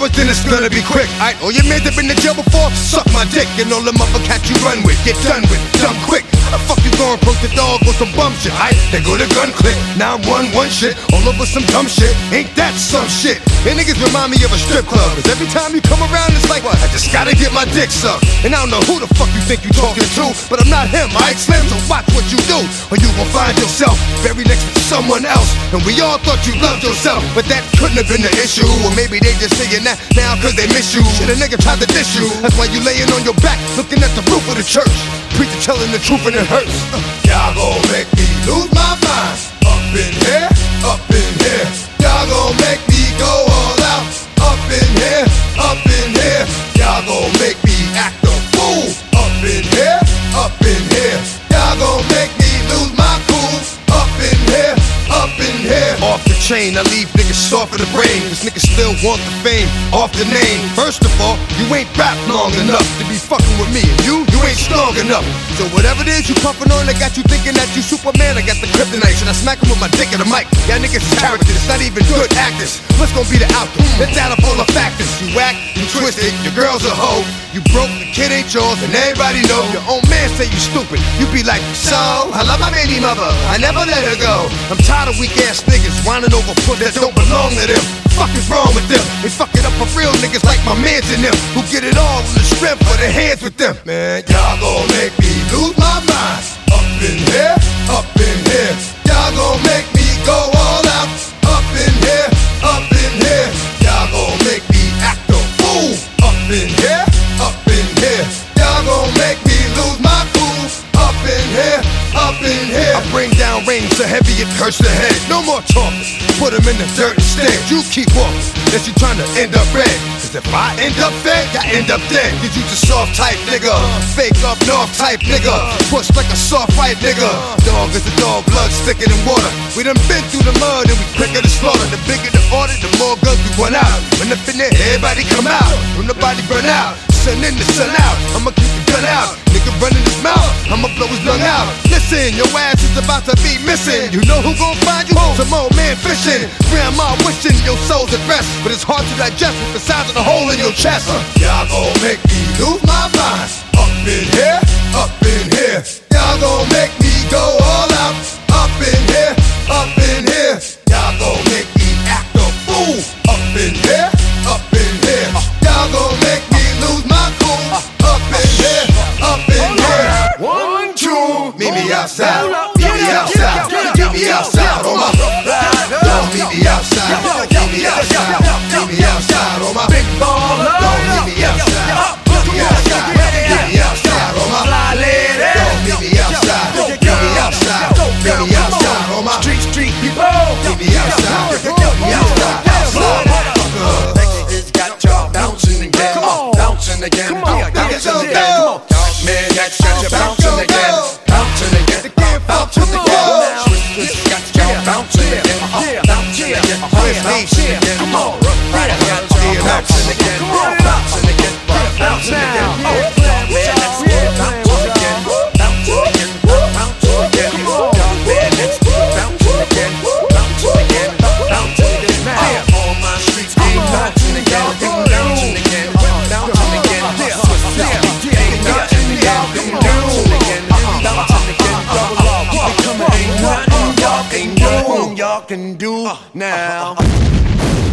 hours, then it's gonna be quick. Aight, all your mans that been to jail before, suck my dick. And all the mother cats you run with, get done with, dumb quick. How the fuck you gon' approach the dog with some bum shit? Aight, they go to gun click, 911 shit, all over some dumb shit. Ain't that some shit? And niggas remind me of a strip club, cause every time you come around it's like, what? I just gotta get my dick sucked. And I don't know who the fuck you think you talking to, but I'm not him, aight Slim, so watch what you do, or you gon' find yourself buried next to someone else. And we all thought you loved yourself, but that couldn't have been the issue. Or maybe they just saying that now cause they miss you. Shit, a nigga tried to diss you, that's why you laying on your back looking at the roof of the church. Preacher telling the truth and it hurts. Y'all gon' make me lose my mind. Up in here, up in here. Y'all gon' make me go all out. Up in here, up in here. Y'all gon' make me act a fool. Up in here, up in here. Y'all gon' make me lose my cool. Up in here, up in here. Off the chain, I leave niggas soft in the brain. Cause niggas still want the fame, off the name. First of all, you ain't rap long enough to be fucking with me. And you ain't strong enough. So whatever it is you puffin' on, they got you thinking that you Superman. I got the kryptonite, and I smack him with my dick in the mic. Y'all niggas characters, it's not even good actors. What's gonna be the outcome? Let's add up all the factors. You whack, you twisted, your girl's a hoe. You broke, the kid ain't yours, and everybody know. Your own man say you stupid. You be like, so, I love my baby mother, I never let her go. I'm tired of weak ass niggas whining over foot that don't belong to them. Fuck is wrong with them? They fuck it up for real niggas like my mans and them, who get it all on the strength of their hands with them. Man, y'all gon' make me lose my mind. Up in here, up in here. Y'all gon' make me go all out. Up in here, up in here. Y'all gon' make me act a fool. Up in here, up in here. Y'all gon' make me lose my cool. Up in here, up in here. I bring down rain so heavy it hurts the head. No more talking, put them in the dirt instead. You keep walking, unless you trying to end up red. Cause if I end up fed, I end up dead. Cause you just soft type nigga, fake up north type nigga, push like a soft fight nigga. Dog is a dog, blood thicker than water. We done been through the mud and we quicker to slaughter. The bigger the order, the more guns we run out. When up in there, everybody come out. When the body burn out, sun in the sun out. I'ma keep the gun out. Nigga running his mouth, I'ma blow his lung out. Listen, your ass is about to be missing. You know who gon' find you? Some old man fishing. Grandma wishing your soul's at rest, but it's hard to digest with the size of the hole in your chest. Y'all gon' make me lose my mind. Up in here, up in here. Y'all gon' make me go all out. Up in here, up in here. Y'all gon' make me act a fool. Up in here, up in here. Y'all gon' make me lose my cool. Up in here, up in here. 1, 2, meet me outside. Meet me outside. Meet me outside on my. Don't meet me outside. Meet me outside. Meet me outside on my big baller. Don't meet me outside. Meet me outside. Meet me outside on my fly lady. Don't meet me outside. Meet me outside. Meet me outside on my street people. Meet me outside. Meet me outside. Outside. Texas got y'all bouncing again. Bouncing again. Bouncing again. Man, that's got you bouncing again. Bouncing again. Bouncing again. Swiss got y'all bouncing again. Bouncing again. Bouncing again. Come on. Right, I got y'all bouncing again. Bouncing again. Bouncing again. Man, that's bouncing again. Bouncing again. Bouncing again. Man, that's bouncing again. Bouncing again. Bouncing again. All my streets keep bouncing again. Bouncing again. Bouncing again. Swiss ain't nothing again. Bouncing again. Bouncing again. Double up. Ain't nothing y'all can do now.